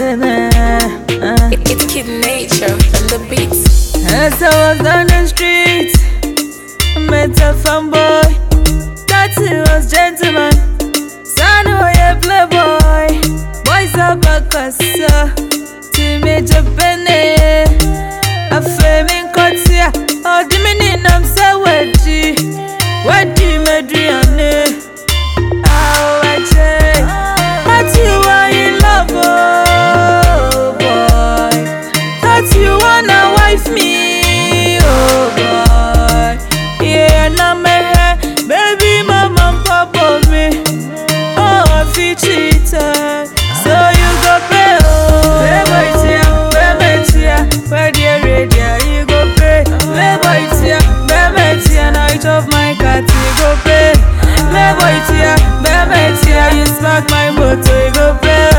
It's Kid Nature and the beats. As I was on the street, I met a fanboy. That he was gentleman. Son of a playboy. Boys up a casa. Teenager penny. A flaming cotia. Oh, the meaning I'm so wedgy. Wedgy Medriane. Oh, I say. That you are in love, oh boy. That you wanna wife me, oh boy. Yeah, now my hair, baby, mama and papa me. Oh, I feel cheated, so you go pay. Oh, baby, tia, where the radio you go pay. Baby, tia, night of my cat you go pay. Baby, tia, you smack my motor you go pay.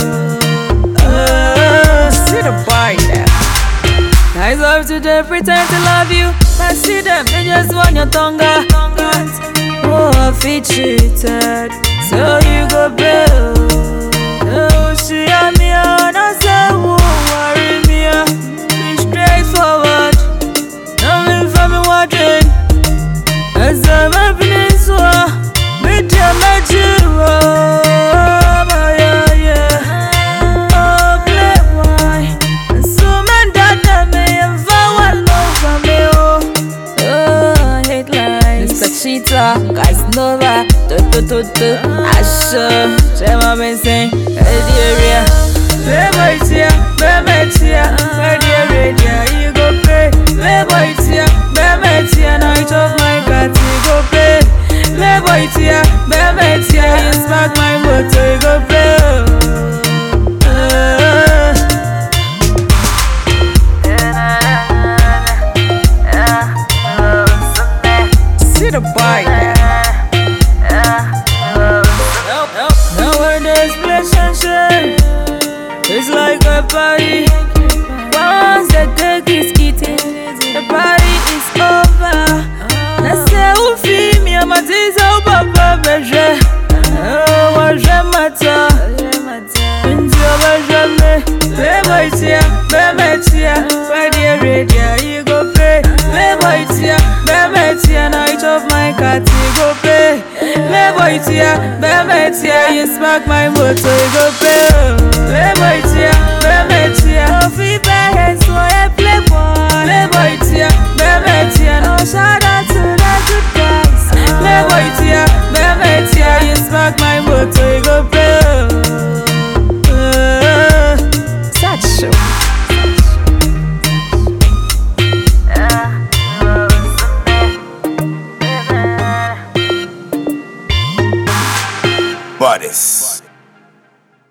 See the boy there. Guys love to they pretend to love you. I see them, they just want your tongue. Oh, I feel cheated, so you go bail. Oh, she had me on, I said, won't worry me. Be straightforward, nothing for me watching. As I'm happening, so with your magic, oh, yeah. Oh, play wine. And so man that me and vowel over me, oh, I hate lies. Mr. Cheater, guys know that. Asha, Shema been saying, hey, the area. Baby, tia, where the area you go pay. Baby, tia, night of my cat you go pay. Baby, tia, you smack my motor you go pay. See the boy there. Nowadays relationship is like a party. Once the cake is eaten, the party is over. Let's say who feel me, I'm a diesel papa beje. Oh, what je matter? Into your baby, tia, where the radio you go pay. Baby, tia, night of my cat you go pay. Baby, tia, you smack my motor you go pay. Baby, tia, oh, free parents for a playboy. Baby, tia, no shout out to the good guys. Baby, tia, you smack my motor you go pay. Such show. Butters.